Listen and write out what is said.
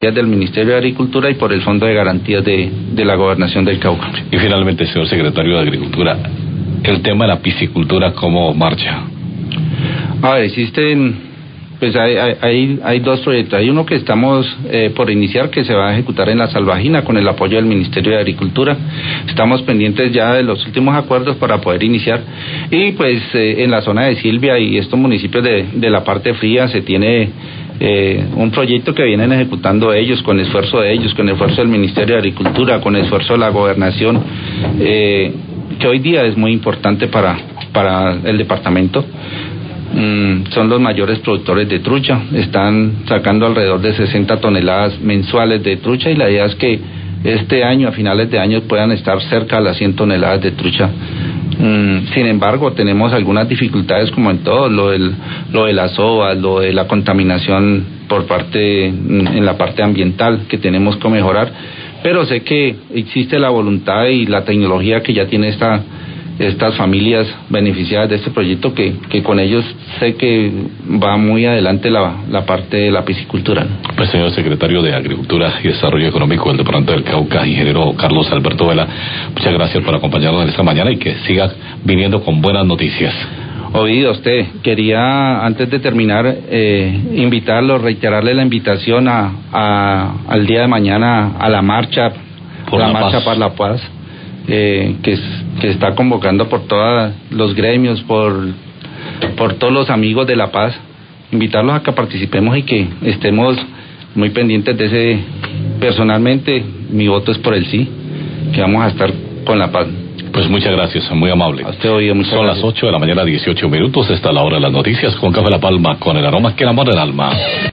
del Ministerio de Agricultura y por el Fondo de Garantías de la Gobernación del Cauca. Y finalmente, señor secretario de Agricultura, el tema de la piscicultura, ¿cómo marcha? A ver, pues hay dos proyectos. Hay uno que estamos por iniciar, que se va a ejecutar en La Salvajina con el apoyo del Ministerio de Agricultura. Estamos pendientes ya de los últimos acuerdos para poder iniciar. Y pues en la zona de Silvia y estos municipios de la parte fría se tiene un proyecto que vienen ejecutando ellos, con esfuerzo de ellos, con esfuerzo del Ministerio de Agricultura, con esfuerzo de la Gobernación, que hoy día es muy importante para el departamento. Son los mayores productores de trucha, están sacando alrededor de 60 toneladas mensuales de trucha y la idea es que este año, a finales de año, puedan estar cerca de las 100 toneladas de trucha. Sin embargo, tenemos algunas dificultades como en todo, lo de las SOVAs, lo de la contaminación en la parte ambiental que tenemos que mejorar, pero sé que existe la voluntad y la tecnología que ya tiene estas familias beneficiadas de este proyecto, que con ellos sé que va muy adelante la parte de la piscicultura. Pues señor secretario de Agricultura y Desarrollo Económico del Departamento del Cauca, ingeniero Carlos Alberto Vela, muchas gracias por acompañarnos en esta mañana y que siga viniendo con buenas noticias. Oído usted, quería antes de terminar invitarlo, reiterarle la invitación al día de mañana a la marcha Marcha para la Paz, que está convocando por todos los gremios, por todos los amigos de la paz, invitarlos a que participemos y que estemos muy pendientes de ese. Personalmente, mi voto es por el sí, que vamos a estar con la paz. Pues muchas gracias, muy amable. A usted, oído, muchas Son gracias. las 8 de la mañana, 18 minutos, está la hora de las noticias con Café La Palma, con el aroma que enamora el alma.